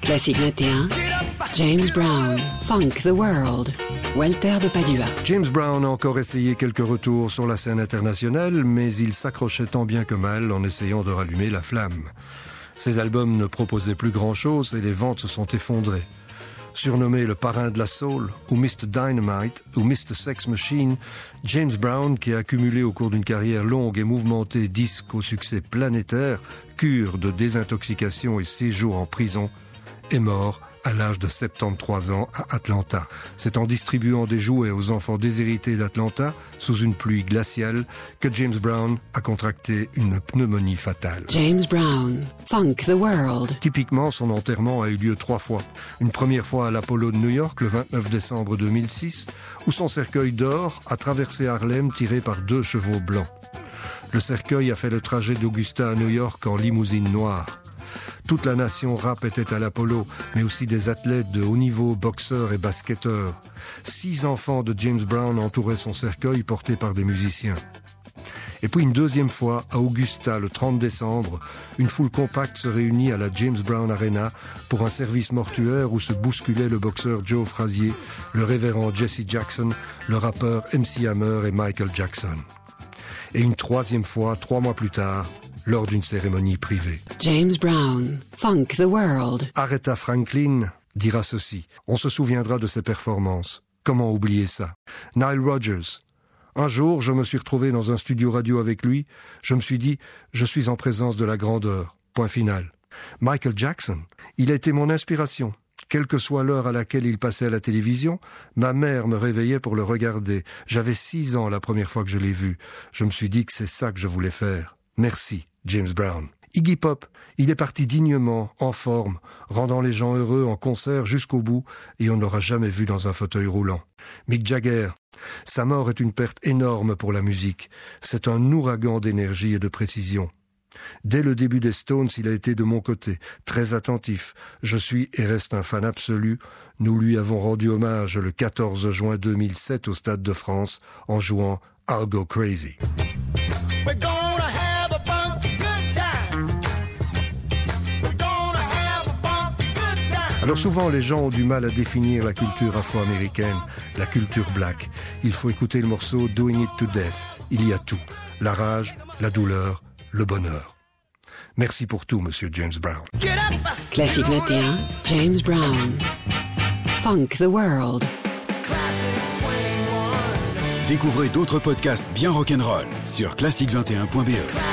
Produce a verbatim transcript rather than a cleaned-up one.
Classique vingt et un, James Brown, Funk the World, Walter de Padua. James Brown a encore essayé quelques retours sur la scène internationale, mais il s'accrochait tant bien que mal en essayant de rallumer la flamme. Ses albums ne proposaient plus grand-chose et les ventes se sont effondrées. Surnommé le parrain de la soul, ou mister Dynamite, ou mister Sex Machine, James Brown, qui a accumulé au cours d'une carrière longue et mouvementée disques au succès planétaire, cure de désintoxication et séjour en prison, est mort à l'âge de soixante-treize ans à Atlanta. C'est en distribuant des jouets aux enfants déshérités d'Atlanta, sous une pluie glaciale, que James Brown a contracté une pneumonie fatale. James Brown, Funk the World. Typiquement, son enterrement a eu lieu trois fois. Une première fois à l'Apollo de New York, le vingt-neuf décembre deux mille six, où son cercueil d'or a traversé Harlem tiré par deux chevaux blancs. Le cercueil a fait le trajet d'Augusta à New York en limousine noire. Toute la nation rap était à l'Apollo, mais aussi des athlètes de haut niveau, boxeurs et basketteurs. Six enfants de James Brown entouraient son cercueil porté par des musiciens. Et puis une deuxième fois, à Augusta, le trente décembre, une foule compacte se réunit à la James Brown Arena pour un service mortuaire où se bousculaient le boxeur Joe Frazier, le révérend Jesse Jackson, le rappeur M C Hammer et Michael Jackson. Et une troisième fois, trois mois plus tard, lors d'une cérémonie privée. James Brown, Funk the World. Aretha Franklin dira ceci. On se souviendra de ses performances. Comment oublier ça? Nile Rodgers. Un jour, je me suis retrouvé dans un studio radio avec lui. Je me suis dit, je suis en présence de la grandeur. Point final. Michael Jackson. Il a été mon inspiration. Quelle que soit l'heure à laquelle il passait à la télévision, ma mère me réveillait pour le regarder. J'avais six ans la première fois que je l'ai vu. Je me suis dit que c'est ça que je voulais faire. Merci, James Brown. Iggy Pop, il est parti dignement, en forme, rendant les gens heureux en concert jusqu'au bout, et on ne l'aura jamais vu dans un fauteuil roulant. Mick Jagger, sa mort est une perte énorme pour la musique. C'est un ouragan d'énergie et de précision. Dès le début des Stones, il a été de mon côté, très attentif. Je suis et reste un fan absolu. Nous lui avons rendu hommage le quatorze juin deux mille sept au Stade de France en jouant I'll Go Crazy. Alors souvent, les gens ont du mal à définir la culture afro-américaine, la culture black. Il faut écouter le morceau Doing It to Death. Il y a tout. La rage, la douleur, le bonheur. Merci pour tout, Monsieur James Brown. Classique vingt et un, James Brown, Funk the World. Découvrez d'autres podcasts bien rock'n'roll sur classique vingt et un point b e.